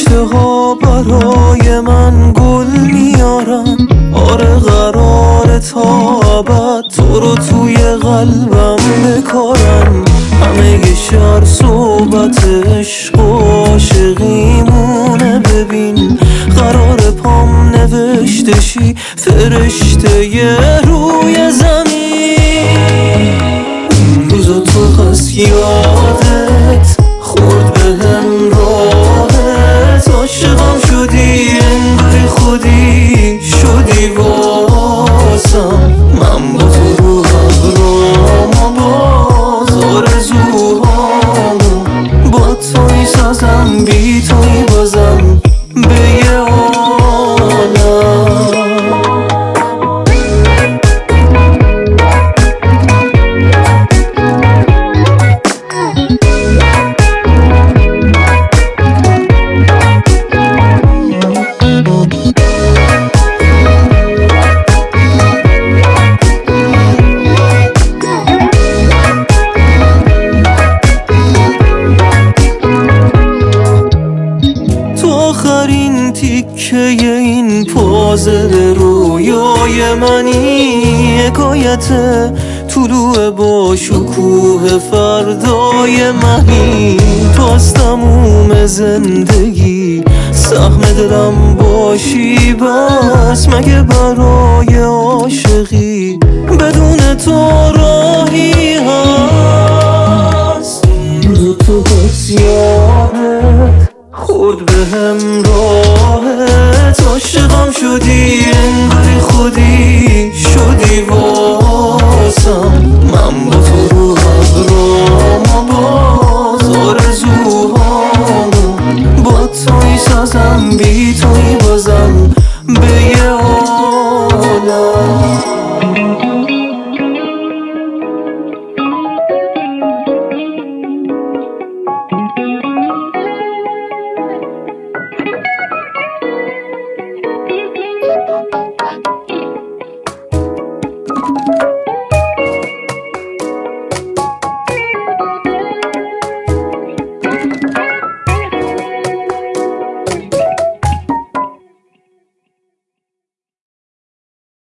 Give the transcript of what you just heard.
فرشته ها برای من گل میارن. آره قراره تا ابد تو رو توی قلبم بکارم. همه شهر صحبت عشق و عاشقیمونه. ببین قرار پام نوشته شی فرشته روی زمین. روزا تو هست یادت خورد بهم راحت. عاشقم شدی انگاری خودی شدی واسم. من با تو رو ابرام و باز آرزوهامو با توی سازم بی توی بازم به یه عالم. آخرین تیکه این پازل رویای منی. حکایت طلوع با شکوه فردای منی. تو از تموم زندگی سهم دلم باشی بس. مگه برای عاشقی بدون تو راهی هست؟ تو بس یادت خود بهم راحت. عاشقم شدی انگاری خودی شدی واسم. من با تو رو ابرام و باز آرزوهامو با توی سازم بی توی بازم